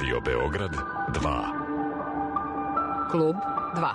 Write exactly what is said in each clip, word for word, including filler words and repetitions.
Radio Beograd dva. Klub dva.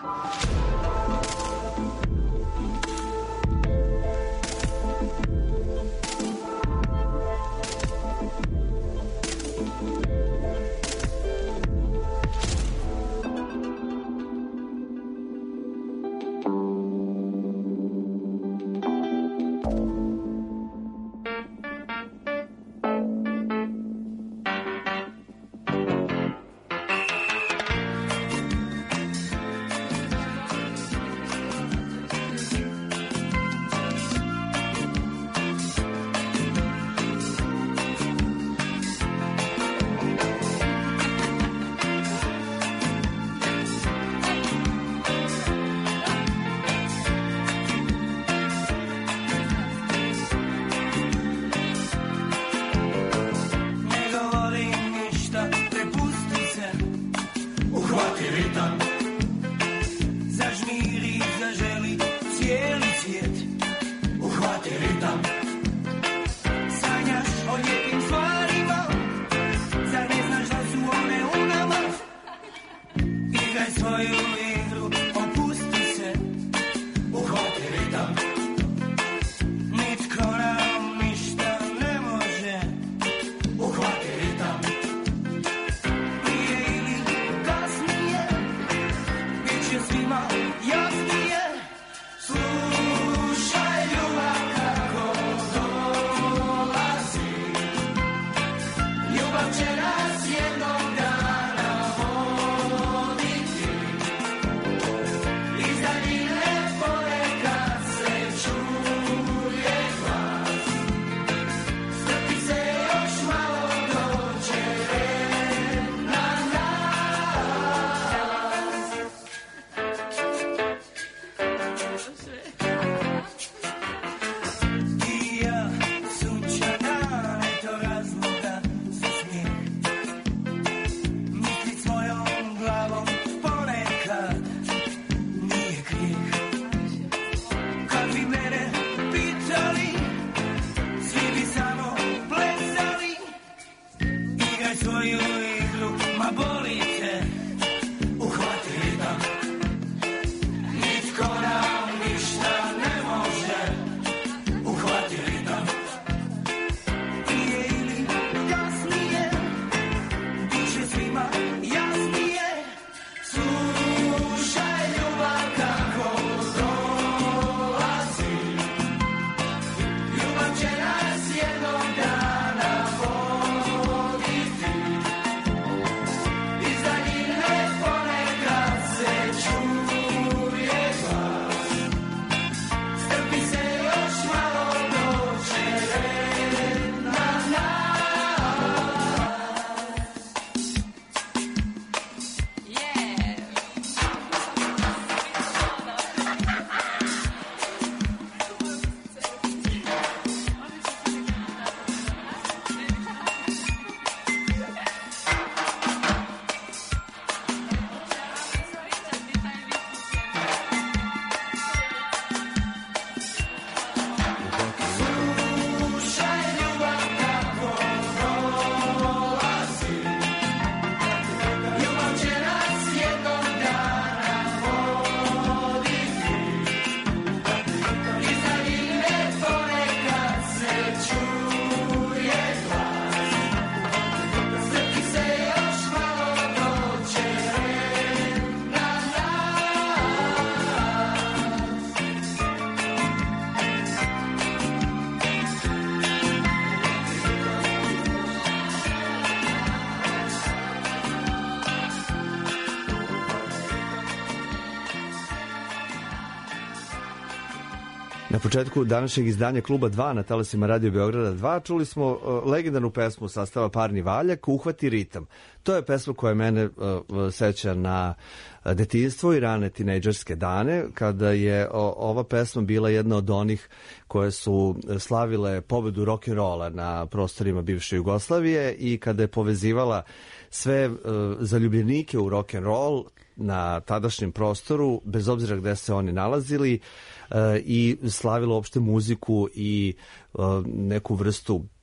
Na početku današnjeg izdanja Kluba dva na talasima Radio Beograda dva čuli smo uh, legendarnu pesmu sastava Parni Valjak, Uhvati ritam. To je pesma koja mene uh, seća na detinjstvo i rane tinejdžerske dane, kada je o, ova pesma bila jedna od onih koje su slavile pobedu rock'n'rolla na prostorima bivše Jugoslavije i kada je povezivala sve uh, zaljubljenike u rock'n'roll na tadašnjem prostoru, bez obzira gde se oni nalazili, i slavilo opšte muziku i neku vrstu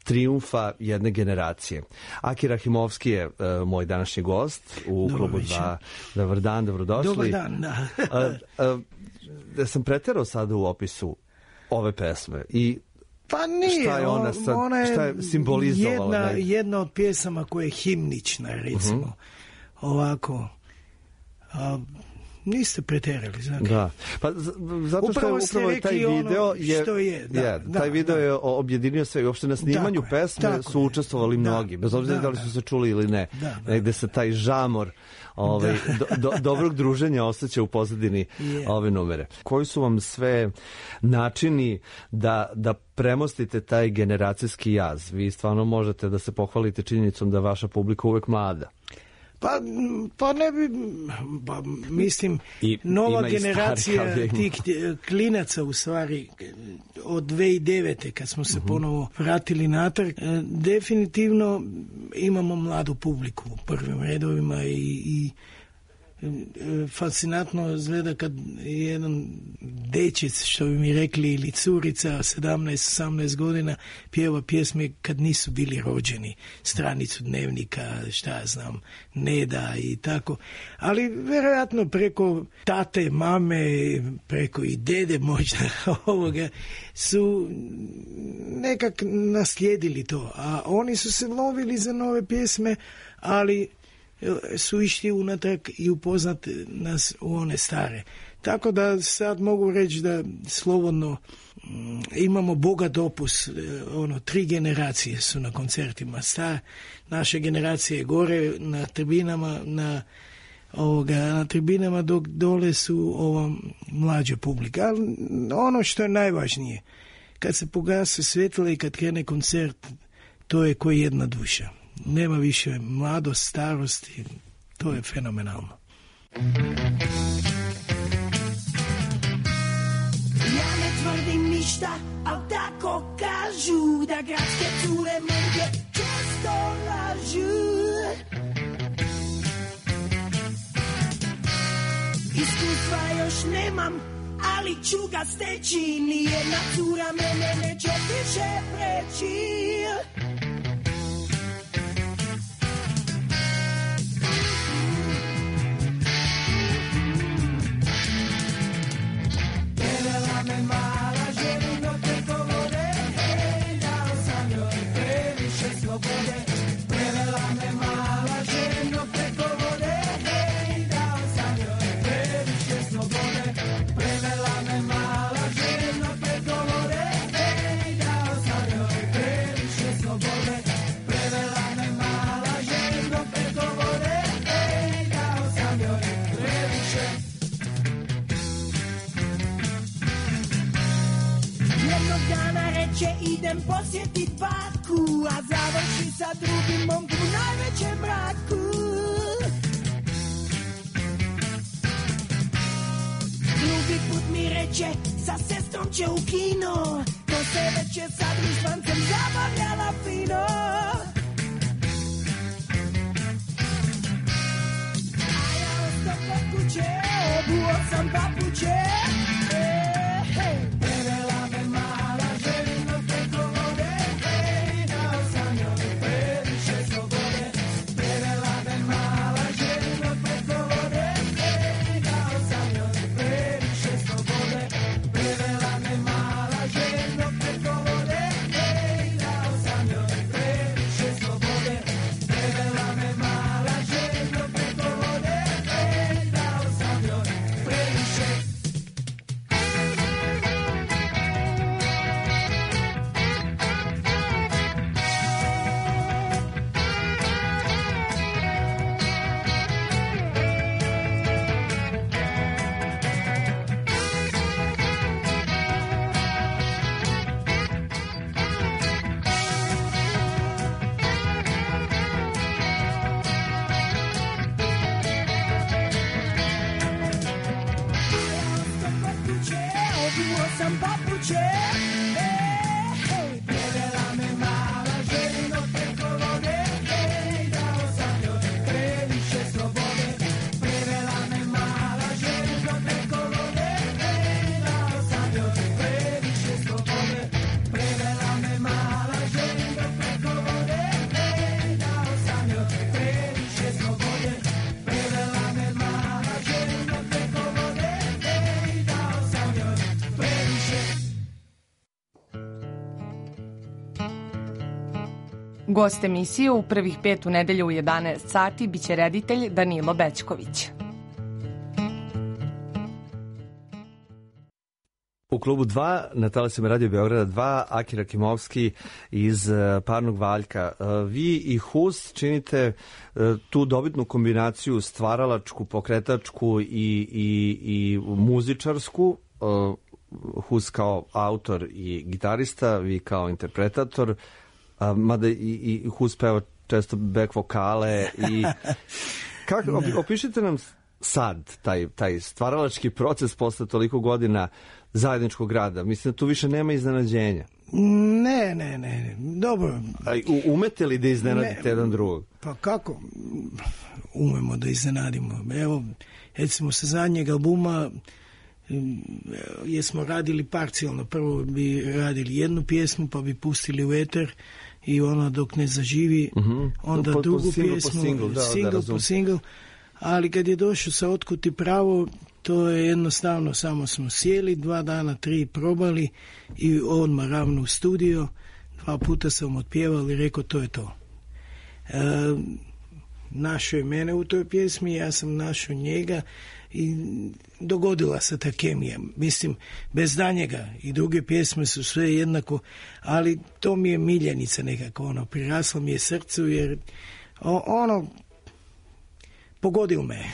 trijumfa jedne generacije. Aki Rahimovski je uh, moj današnji gost u Dobar klubu večer. dva. Dobar dan, dobrodošli. Dobar dan, da. uh, uh, da sam preterao sada u opisu ove pesme i Pa nije, šta je ona, sad, ona je, šta je simbolizovala? jedna, da je... jedna od pjesama koja je himnična, recimo. Uh-huh. Ovako. A, niste preterali, znači. Da. Pa z- zato što Upravo je ste upravo taj rekli video ono je, što je, da, je da, taj video da. je objedinio sve i uopšte na snimanju Tako je, pesme tako su je. učestvovali Da, mnogi, bez obzira da, da li da. su se čuli ili ne. Da, da. Negde se taj žamor ovaj, do, do, dobrog druženja osjeća u pozadini Yeah. ove numere. Koji su vam sve načini da, da premostite taj generacijski jaz? Vi stvarno možete da se pohvalite činjenicom da vaša publika uvek mlada. Pa, pa ne bi, pa mislim, I nova ima i generacija starih, ali ima. tih klinaca u stvari od dve hiljade devete kad smo se uh-huh. ponovo vratili natrag, e, definitivno imamo mladu publiku u prvim redovima i, i e, fascinantno izgleda kad jedan dečec, što bi mi rekli, ili curica sedamnaest osamnaest godina pjeva pjesme kad nisu bili rođeni, stranicu dnevnika, šta ja znam, Neda i tako, ali vjerojatno preko tate, mame, preko i dede možda ovoga su nekak naslijedili to, a oni su se lovili za nove pjesme, ali su išli unatrag i upoznat nas u one stare. Tako da sad mogu reći da slobodno mm, imamo bogat opus, ono, tri generacije su na koncertima. Star, naše generacije gore na tribinama, na, ovoga, na tribinama dok dole su ova mlađa publika. Ali ono što je najvažnije, kad se pogase svjetla i kad krene koncert, to je ko jedna duša. Nema više mladost, starost i to je fenomenalno. Ja ne tvrdim ništa, al tako kažu da gradske cure momke često lažu. Iskustva još nemam, ali ću ga steći. Nijedna cura mene neće više preći. Idem posjetit baku, a završi sa drugim momkom u najvećem braku. Drugi put mi reče, sa sestrom će u kino, ko se već je sad višvancem zabavljala fino. A ja ostao kod kuće, obuo sam papuće. Gost emisije u prvih pet u nedelju u jedanaest sati biće reditelj Danilo Bećković. U klubu dva, na talasima Radio Beograda dva, Akira Kimovski iz Parnog Valjka. Vi i Hus činite tu dobitnu kombinaciju stvaralačku, pokretačku i, i, i muzičarsku. Hus kao autor i gitarista, vi kao interpretator, mada i, i Hus peva često back vokale. I kako, opišite nam sad taj, taj stvaralački proces posle toliko godina zajedničkog rada. Mislim da tu više nema iznenađenja. Ne, ne, ne. Dobro. A umete li da iznenadite ne, jedan drugog? Pa kako? Umemo da iznenadimo. Evo, recimo sa zadnjeg albuma jesmo radili parcijalno. Prvo bi radili jednu pjesmu, pa bi pustili u eter i ono dok ne zaživi, uh-huh. onda po, drugu po single, pjesmu, po single, da, single da, po single. Ali kad je došao sa Otkud ti pravo, to je jednostavno, samo smo sjeli, dva dana, tri probali i odmah ravno u studio, dva puta sam otpjevali i rekao to je to. E, našao je mene u toj pjesmi, ja sam našao njega i dogodila se ta kemija. Mislim, bez danjega i druge pjesme su sve jednako, ali to mi je miljenica nekako, ono, prirasla mi je srcu jer ono, pogodio me.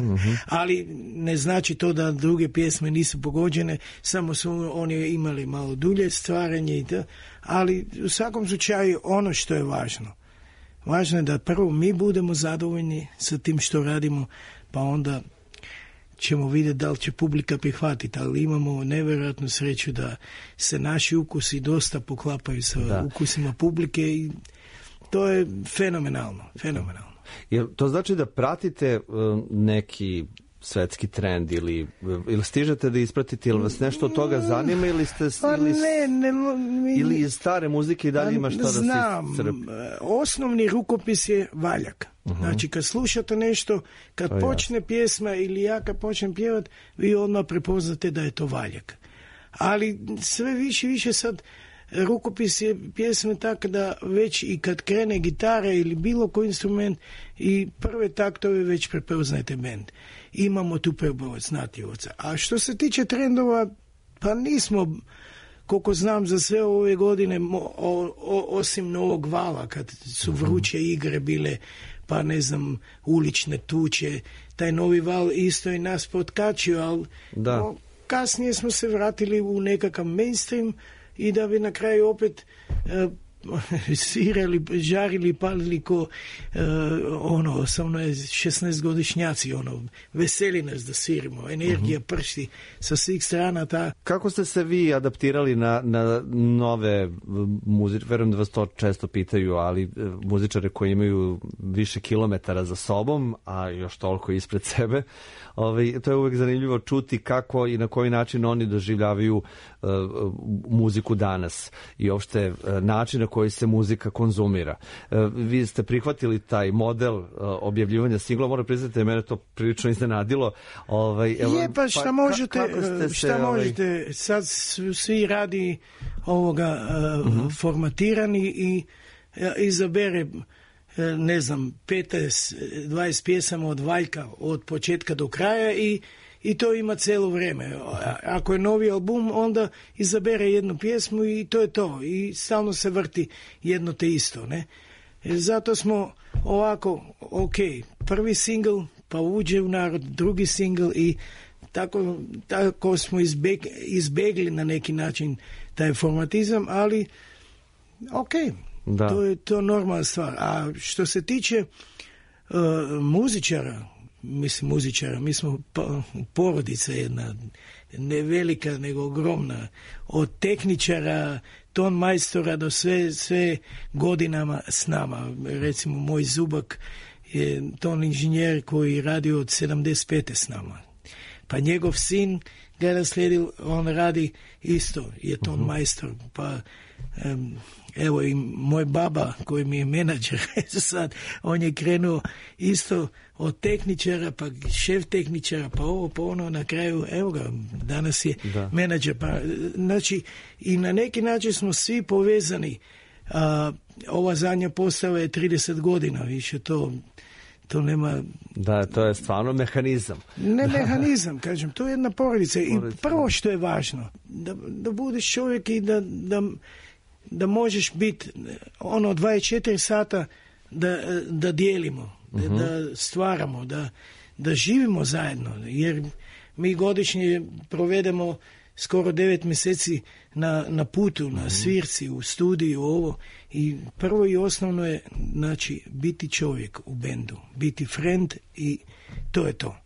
Ali ne znači to da druge pjesme nisu pogođene, samo su oni imali malo dulje stvaranje i to, ali u svakom slučaju ono što je važno. Važno je da prvo mi budemo zadovoljni sa tim što radimo, pa onda ćemo vidjeti da li će publika prihvatiti, ali imamo nevjerojatnu sreću da se naši ukusi dosta poklapaju sa da. ukusima publike i to je fenomenalno, fenomenalno. Jel to znači da pratite uh, neki svetski trend ili, ili stižete da ispratite, ili vas nešto od toga zanima ili ste pa ili, ne, ne, mi, ili iz stare muzike i dalje ima šta da se crpi? Osnovni rukopis je valjak. Uh-huh. Znači kad slušate nešto, kad o, počne ja. pjesma ili ja kad počnem pjevat, vi odmah prepoznate da je to valjak. Ali sve više više sad rukopis je pjesme tako da već i kad krene gitara ili bilo koji instrument i prve taktove već prepoznajete bend. Imamo tu prepoznatljivost. A što se tiče trendova, pa nismo, koliko znam za sve ove godine, o, o, osim Novog vala, kad su vruće igre bile, pa ne znam, ulične tuče, taj Novi val isto i nas potkačio, ali no, kasnije smo se vratili u nekakav mainstream i da bi na kraju opet uh, svirali, žarili, palili ko uh, ono, samo je šesnaestogodišnjaci, ono, veseli nas da svirimo, energija uh-huh. pršti sa svih strana. Ta... Kako ste se vi adaptirali na, na nove muzičare, verujem da vas to često pitaju, ali muzičare koji imaju više kilometara za sobom, a još toliko ispred sebe, ovaj, to je uvek zanimljivo čuti kako i na koji način oni doživljavaju uh, muziku danas i uopšte uh, način na koji se muzika konzumira. Uh, vi ste prihvatili taj model uh, objavljivanja singla, moram priznati da je mene to prilično iznenadilo. Ovaj, evo, je, pa šta pa, možete, ka, šta se, možete, ovaj... sad svi radi ovoga uh, uh-huh. formatirani i uh, izabere ne znam, petnaest dvadeset pjesama od Valjka od početka do kraja i, i to ima cijelo vrijeme. Ako je novi album, onda izabere jednu pjesmu i to je to. I stalno se vrti jedno te isto. Ne? Zato smo ovako, ok, prvi single, pa uđe u narod, drugi single i tako, tako smo izbeg, izbegli na neki način taj formatizam, ali ok, da. To je to normalna stvar. A što se tiče uh, muzičara, mislim muzičara, mi smo pa, porodica jedna, ne velika nego ogromna, od tehničara, ton majstora do sve, sve godinama s nama. Recimo moj zubak je ton inženjer koji radi od sedamdeset pete s nama. Pa njegov sin ga naslijedil, on radi isto, je ton uh-huh. majstor, pa um, evo i moj baba koji mi je menadžer sad, on je krenuo isto od tehničara, pa šef tehničara, pa ovo, pa ono, na kraju, evo ga, danas je da. menadžer. Pa, znači, i na neki način smo svi povezani. A ova zadnja postava je trideset godina, više to, to nema... Da, to je stvarno mehanizam. Ne mehanizam, kažem, to je jedna porodica. I prvo što je važno, da, da budeš čovjek i da, da, da možeš biti ono dvadeset četiri sata da, da dijelimo, da, uh-huh. da stvaramo, da, da živimo zajedno, jer mi godišnje provedemo skoro devet mjeseci na, na putu, na svirci, u studiju, ovo. I prvo i osnovno je, znači, biti čovjek u bendu, biti friend i to je to.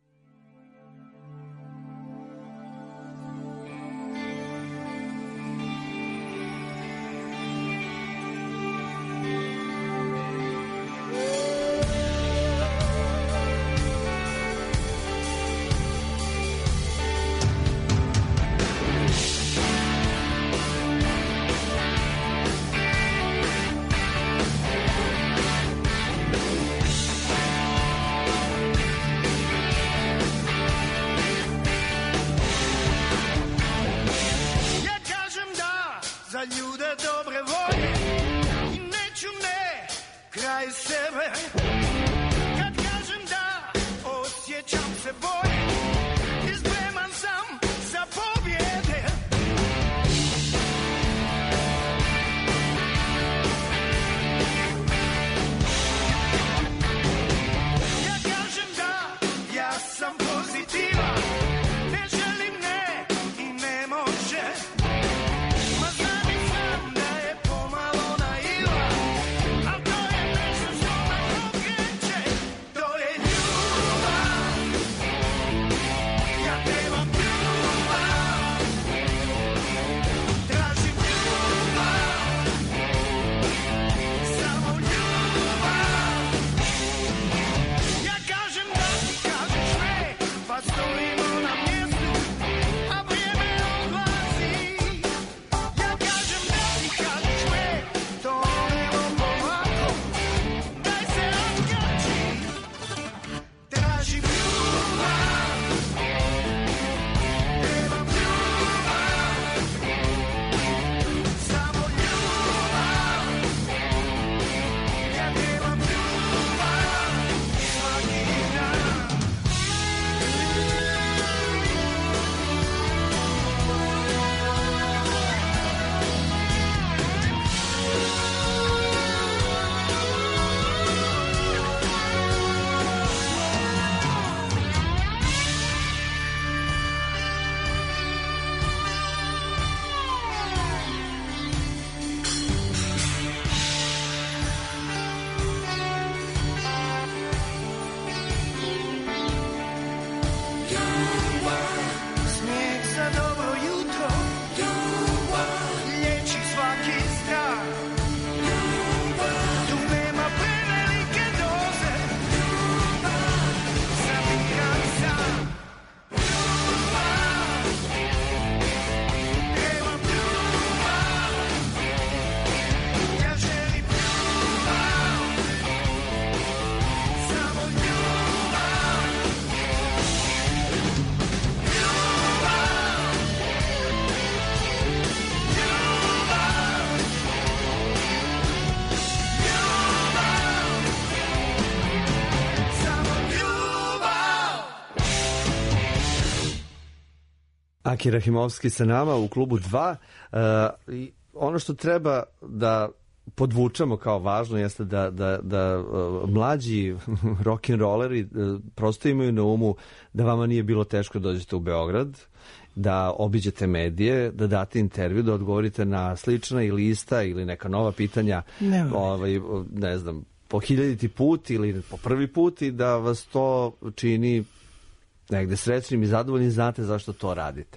Aki Rahimovski sa nama u klubu dva. Uh, i ono što treba da podvučamo kao važno jeste da, da, da uh, mlađi rock'n'rolleri uh, prosto imaju na umu da vama nije bilo teško da dođete u Beograd, da obiđete medije, da date intervju, da odgovorite na slična ili ista ili neka nova pitanja, ne, ovaj, ne znam, po hiljaditi put ili po prvi put i da vas to čini negde srećnim i zadovoljnim, znate zašto to radite.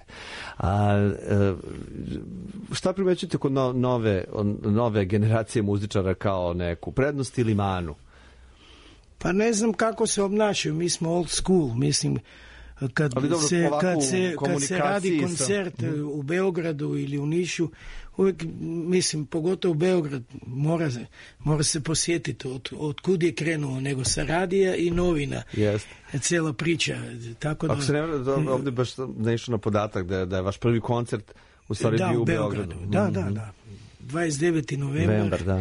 A, šta primećujete kod no, nove, nove generacije muzičara kao neku prednost ili manu? Pa ne znam kako se obnašaju, mi smo old school, mislim, kad, dobro, se, kad, se, kad se radi koncert sa... u Beogradu ili u Nišu, uvijek, mislim, pogotovo Beograd, mora, mora se posjetiti od, od kud je krenuo, nego sa radija i novina. Yes. Cijela priča. Tako da, ako se ne vrlo, ovdje baš naišao na podatak da, da je vaš prvi koncert u stvari da, bio u Beogradu. Beogradu. Da, da, da. dvadeset deveti novembar. Novembar, da.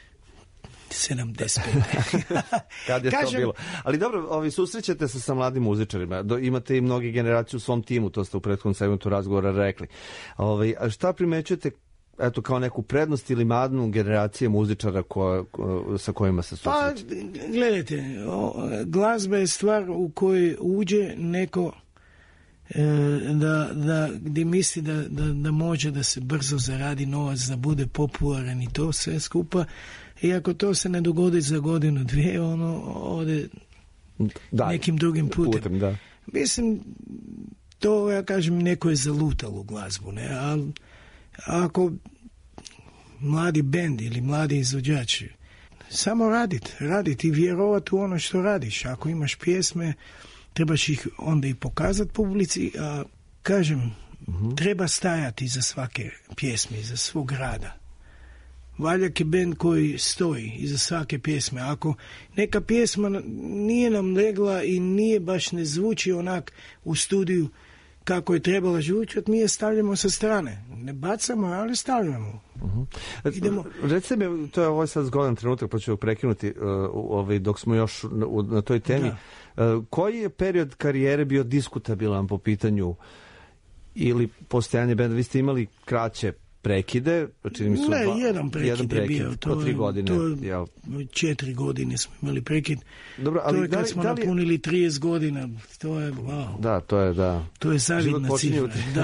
sedamdeset pet. Kad je Kažem, to bilo? Ali dobro, ovi, susrećete se sa mladim muzičarima. Do, imate i mnogi generaciju u svom timu, to ste u prethodnom segmentu razgovora rekli. Ovi, a šta primećujete eto, kao neku prednost ili madnu generacije muzičara ko, ko, sa kojima se susrećete? Pa, gledajte, o, glazba je stvar u kojoj uđe neko e, da, da, gdje misli da, da, da može da se brzo zaradi novac, da bude popularan i to sve skupa. I ako to se ne dogodi za godinu, dvije, ono ode da, nekim drugim putem. putem da. Mislim, to ja kažem, neko je zalutalo u glazbu, ne? A ako mladi bend ili mladi izvođači, samo radit, radit i vjerovat u ono što radiš. Ako imaš pjesme, trebaš ih onda i pokazati publici, a kažem, uh-huh. treba stajati iza svake pjesme, iza svog rada. Valjak je bend koji stoji iza svake pjesme. Ako neka pjesma nije nam legla i nije baš ne zvuči onak u studiju kako je trebala zvučati, mi je stavljamo sa strane. Ne bacamo, ali stavljamo. Uh-huh. Idemo. Recite mi, to je ovaj sad zgodan trenutak, pa ću prekinuti uh, ovaj, dok smo još na, na toj temi. Uh, koji je period karijere bio diskutabilan po pitanju ili postojanje benda? Vi ste imali kraće prekide, čini mi su ne, dva, jedan prekid, jedan prekid je bio, to, po tri godine. To, jel? Četiri godine smo imali prekid. Dobro, ali to je da kad li, smo da li... napunili trideset godina, to je, wow. Da, to je, da. To je zavidna cifra. Da.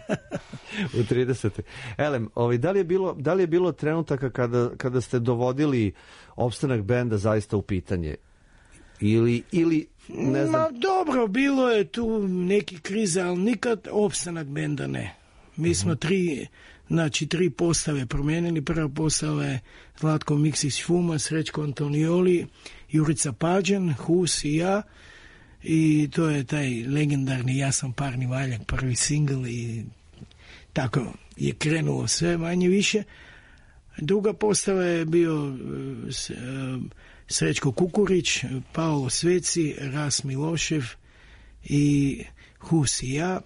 U trideset. Elem, ovaj, da li je bilo, da li je bilo trenutaka kada, kada ste dovodili opstanak benda zaista u pitanje? Ili, ili ne znam... Ma dobro, bilo je tu neki kriza, ali nikad opstanak benda ne. Mi smo tri, znači tri postave promijenili. Prva postava je Zlatko Miksić Fuma, Srećko Antonioli, Jurica Pađen, Hus i ja. I to je taj legendarni Ja sam parni valjak, prvi singl i tako je krenulo sve manje više. Druga postava je bio Srećko Kukurić, Paolo Sveci, Ras Milošev i Hus i ja.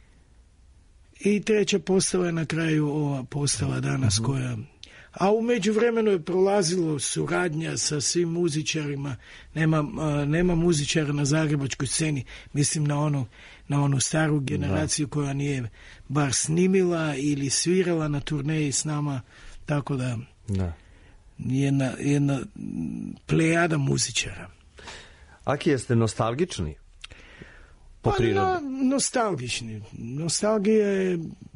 I treća postava je na kraju ova postava danas uh-huh. koja... A u međuvremenu je prolazilo suradnja sa svim muzičarima. Nema, a, nema muzičara na zagrebačkoj sceni. Mislim na onu, na onu staru generaciju da. koja nije bar snimila ili svirala na turneji s nama. Tako da, da. Jedna, jedna plejada muzičara. Aki, jeste nostalgični? Pa no, nostalgični. Nostalgija je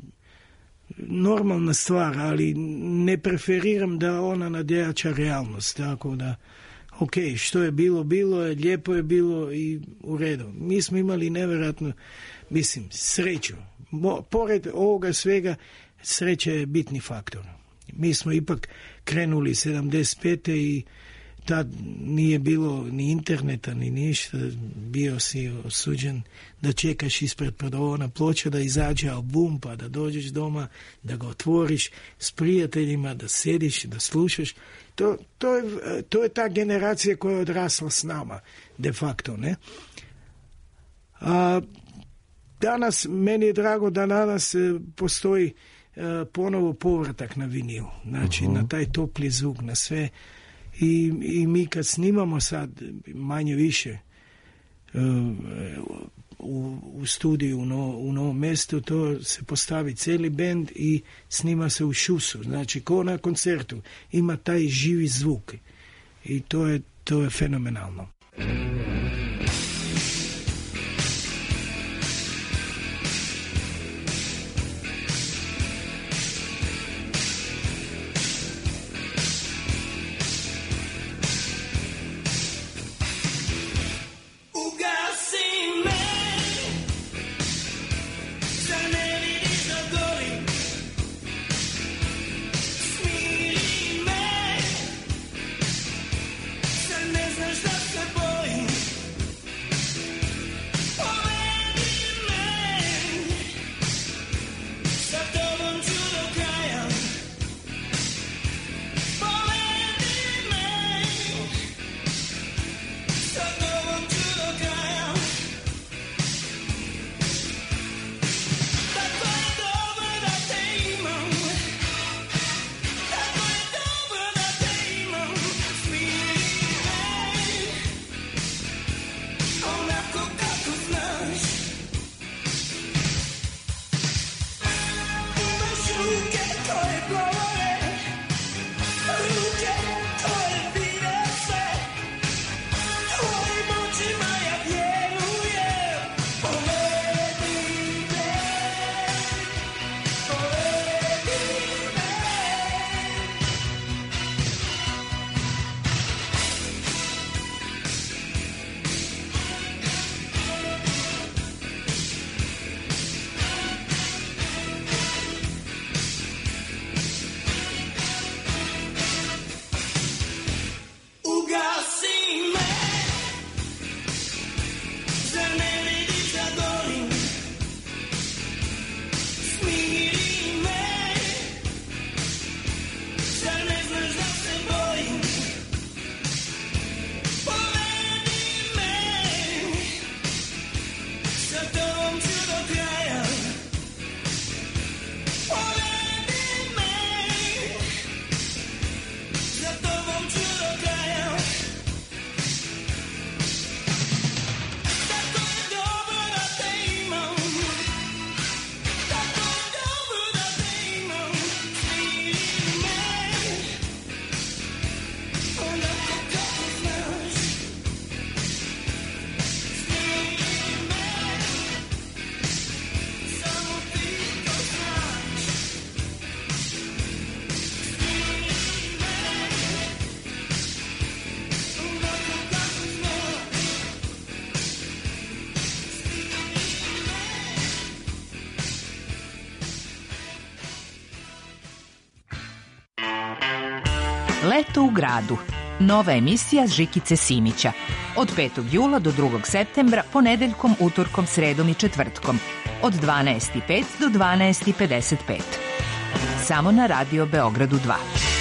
normalna stvar, ali ne preferiram da ona nadjača realnost. Tako da, ok, što je bilo, bilo je, lijepo je bilo i u redu. Mi smo imali nevjerojatno, mislim, sreću. Mo, pored ovoga svega, sreća je bitni faktor. Mi smo ipak krenuli sedamdeset pete i tad nije bilo ni interneta, ni ništa. Bio si osuđen da čekaš ispred prodavona ploča da izađe album, pa da dođeš doma, da ga otvoriš s prijateljima, da sediš, da slušaš. To, to, je, to je ta generacija koja je odrasla s nama, de facto, ne? A danas, meni je drago da danas postoji ponovo povratak na vinil. Znači, uh-huh. na taj topli zvuk, na sve. I, i mi kad snimamo sad manje više uh, u, u studiju u, no, u Novom Mestu, to se postavi cijeli bend i snima se u šusu, znači ko na koncertu, ima taj živi zvuk i to je, to je fenomenalno. Boy Leto u gradu. Nova emisija Žikice Simića. Od petog jula do drugog septembra, ponedeljkom, utorkom, sredom i četvrtkom. Od dvanaest i pet do dvanaest i pedeset pet. Samo na Radio Beogradu dva.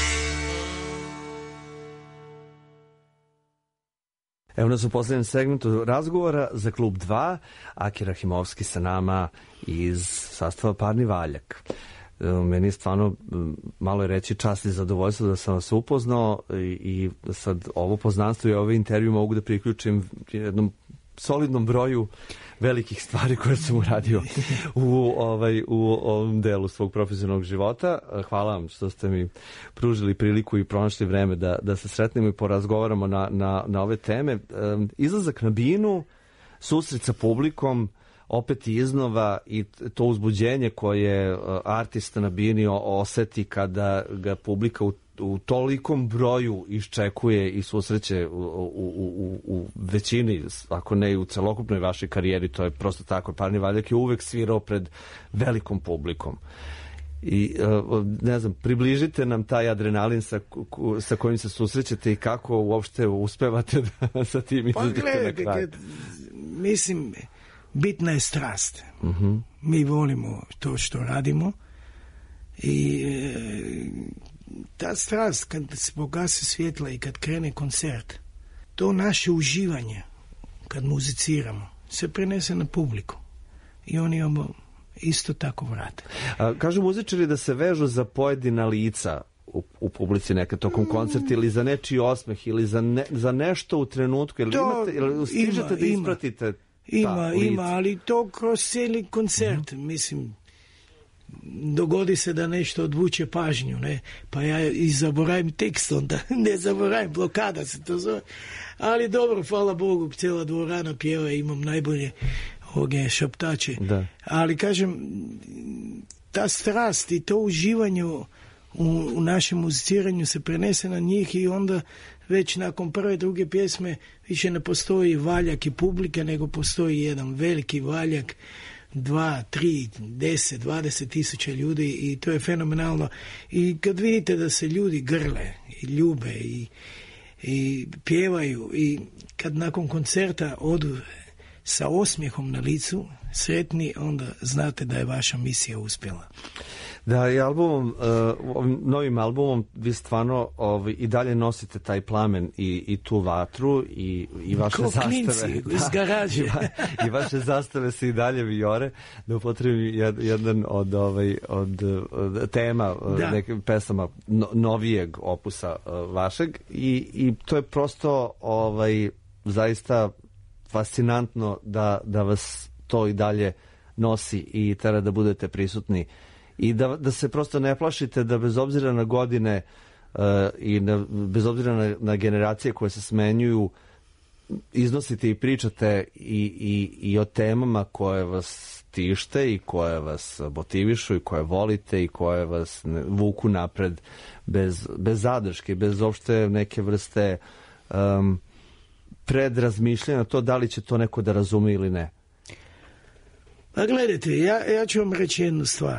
Evo nas u poslednjem segmentu razgovora za Klub dva. Aki Rahimovski sa nama iz sastava Parni valjak. Meni je stvarno malo je reći čast i zadovoljstvo da sam vas upoznao i, i sad ovo poznanstvo i ovaj intervju mogu da priključim jednom solidnom broju velikih stvari koje sam uradio u, ovaj, u ovom delu svog profesionalnog života. Hvala vam što ste mi pružili priliku i pronašli vreme da, da se sretnemo i porazgovaramo na, na, na ove teme. Izlazak na binu, susret sa publikom, opet iznova i to uzbuđenje koje artista na bini oseti kada ga publika u, u tolikom broju iščekuje i susreće u, u, u, u većini, ako ne i u celokupnoj vašoj karijeri, to je prosto tako. Parni valjak je uvek svirao pred velikom publikom. I ne znam, približite nam taj adrenalin sa, sa kojim se susrećete i kako uopšte uspevate da sa tim izađete na kraj. Mislim, bitna je strast. Uh-huh. Mi volimo to što radimo i e, ta strast kad se pogase svjetla i kad krene koncert, to naše uživanje kad muziciramo se prenese na publiku i oni ovo isto tako vrate. A, kažu muzičari da se vežu za pojedina lica u, u publici nekad tokom koncerta ili za nečiji osmeh ili za, ne, za nešto u trenutku ili, to imate, ili stižete ima, da ispratite Ima, ima, ali to kroz cijeli koncert, mm-hmm. mislim, dogodi se da nešto odvuče pažnju, ne, pa ja i zaboravim tekst, onda ne zaboravim, blokada se to zove, ali dobro, hvala Bogu, cijela dvorana pjeva, imam najbolje oge šaptače, da. Ali kažem, ta strast i to uživanje u, u našem muziciranju se prenese na njih i onda već nakon prve, druge pjesme više ne postoji valjak i publika, nego postoji jedan veliki valjak, dva, tri, deset, dvadeset tisuća ljudi i to je fenomenalno. I kad vidite da se ljudi grle i ljube i, i pjevaju i kad nakon koncerta odu sa osmijehom na licu, sretni, onda znate da je vaša misija uspjela. Da, i albumom, uh, ovim novim albumom vi stvarno ovaj, i dalje nosite taj plamen i, i tu vatru i, i vaše Ko zastave. klinci iz garaže. I, va, I vaše zastave se i dalje vijore. Da upotrebim jed, jedan od, ovaj, od, od tema da. Nekih pesama no, novijeg opusa uh, vašeg i, i to je prosto ovaj, zaista fascinantno da, da vas to i dalje nosi i tera da budete prisutni i da, da se prosto ne plašite da bez obzira na godine uh, i na, bez obzira na, na generacije koje se smenjuju iznosite i pričate i, i, i o temama koje vas tište i koje vas motivišu i koje volite i koje vas ne, vuku napred bez, bez zadrške, bez uopšte neke vrste um, predrazmišljanja to da li će to neko da razume ili ne. Pa gledajte, ja, ja ću vam reći jednu stvar.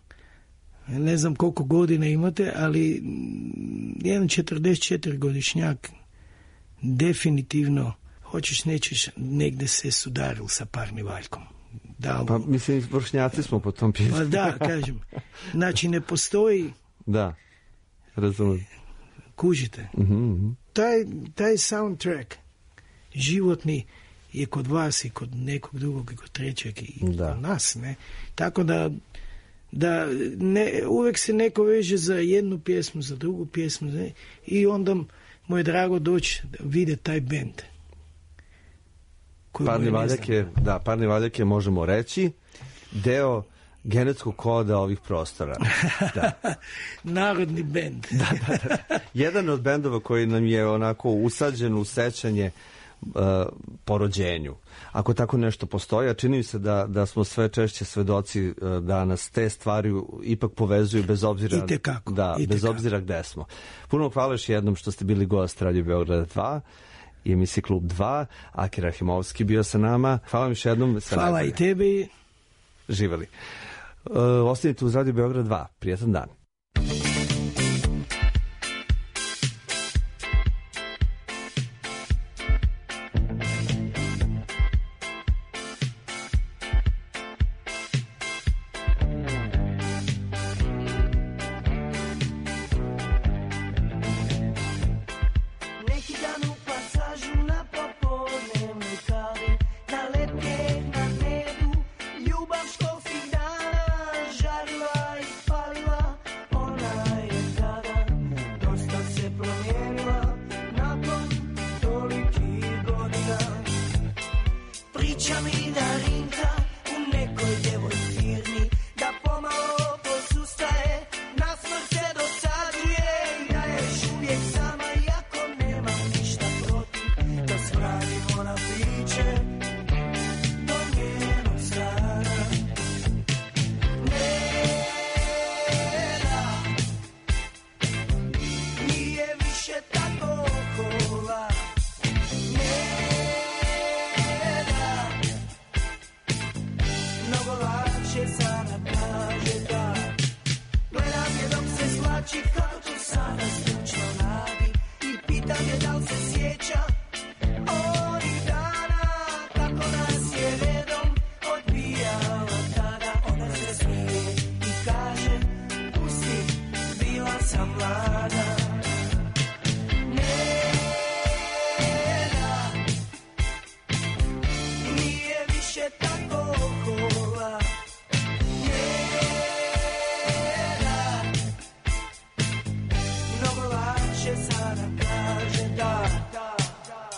Ne znam koliko godina imate, ali jedan četrdeset četiri godišnjak definitivno, hoćeš nećeš, negde se sudaril sa Parni valjkom. Da, pa mislim, vršnjaci smo po tom pitanju. Pa da, kažem. Znači, ne postoji... Da, razumijem. Kužite. Uh-huh. Taj, taj soundtrack životni je kod vas i kod nekog drugog i kod trećeg i da. Kod nas, ne? Tako da, da ne, uvek se neko veže za jednu pjesmu, za drugu pjesmu, ne? I onda mu je drago doći da vide taj bend. Parni valjak je, da, Parni valjak je, možemo reći, deo genetskog koda ovih prostora. Da. Narodni bend. Da, da, da. Jedan od bendova koji nam je onako usađen u sećanje uh, po rođenju. Ako tako nešto postoji, a čini se da, da smo sve češće svedoci uh, da nas te stvari ipak povezuju bez obzira, kako, da, bez obzira gde smo. Puno hvala još jednom što ste bili gost Radio Beograda dva i emisiji Klub dva. Aki Rahimovski bio sa nama. Hvala vam još jednom. Hvala najbolje. I tebi. Živeli. Uh, ostanite uz Radio Beograd dva. Prijetan dan. naći kako sada stručno radi i pitam je da li se sjeća onih dana kako nas je redom odbijala tada. Ona se smije i kaže pusti, bila sam mlada. Ne, da, nije više tako kola. Sada kaže da, da, da,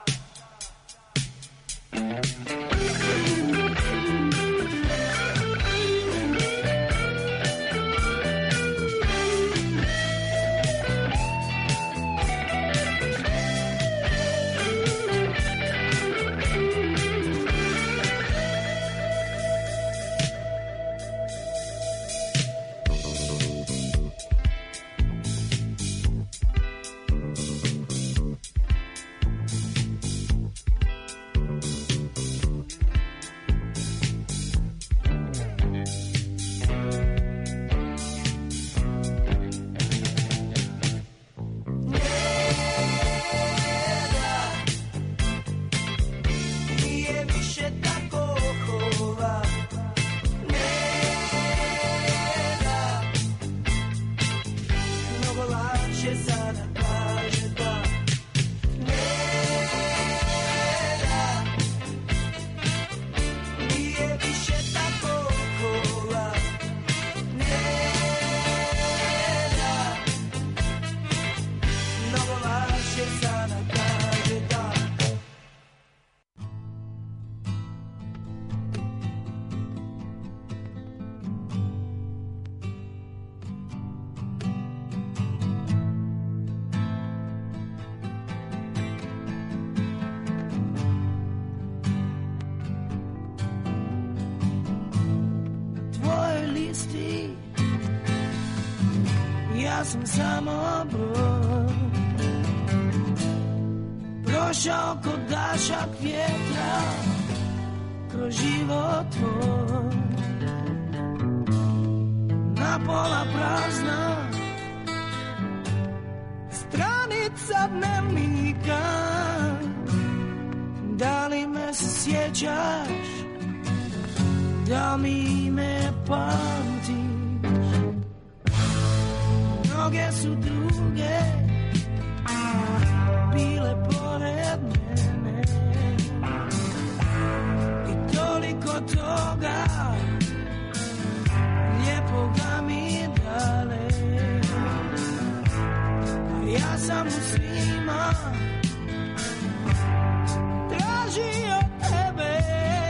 ja sam samo broj, prošao ko dašak vjetra kroz život tvoj, na pola prazna stranica dnevnika. Da li me se sjećaš, da li me pamtiš? Mnoge su druge bile pored mene i toliko toga lijepoga mi dale. A ja sam u svima tražio tebe.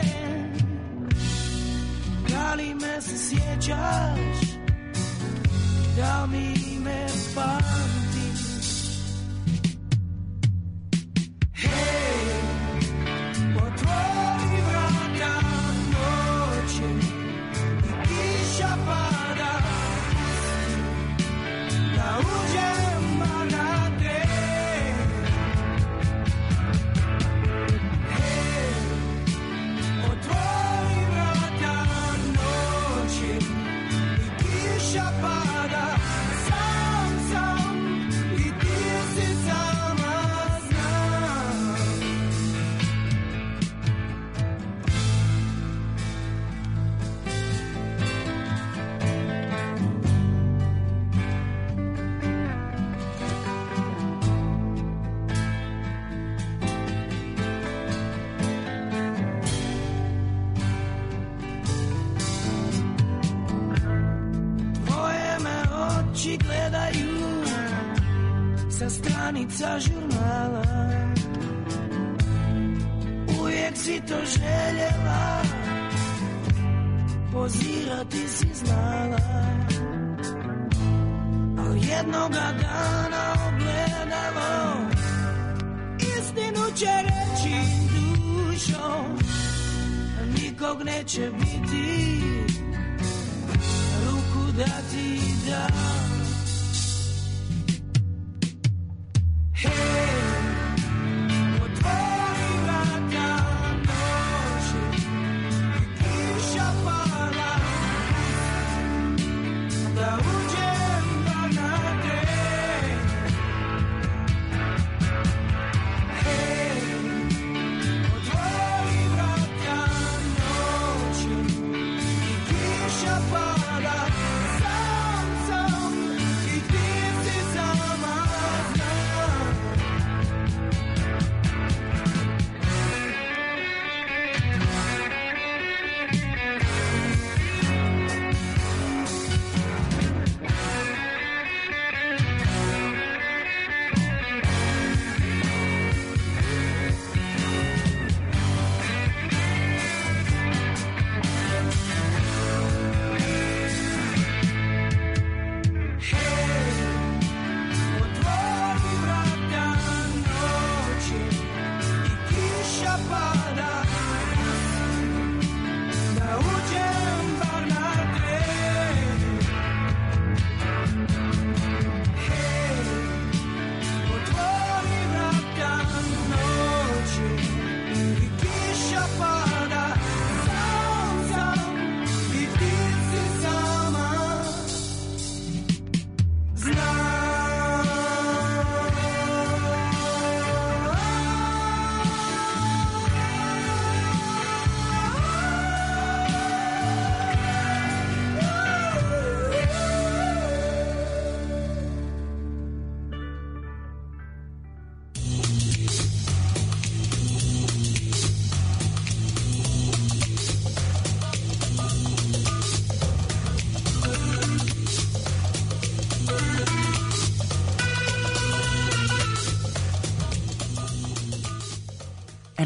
Da li me se sjećaš, da li me pamtiš? Hej, otvori vrata noći i kiša pada, da uđem na te. Hej, otvori vrata noći i kiša pada. Gledaju sa stranica žurnala, uvijek si to željela, pozirati si znala, ali jednoga dana ogledalo istinu će reći dušo, nikog neće biti, ruku da ti da. Da uđem na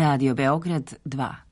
Radio Beograd dva.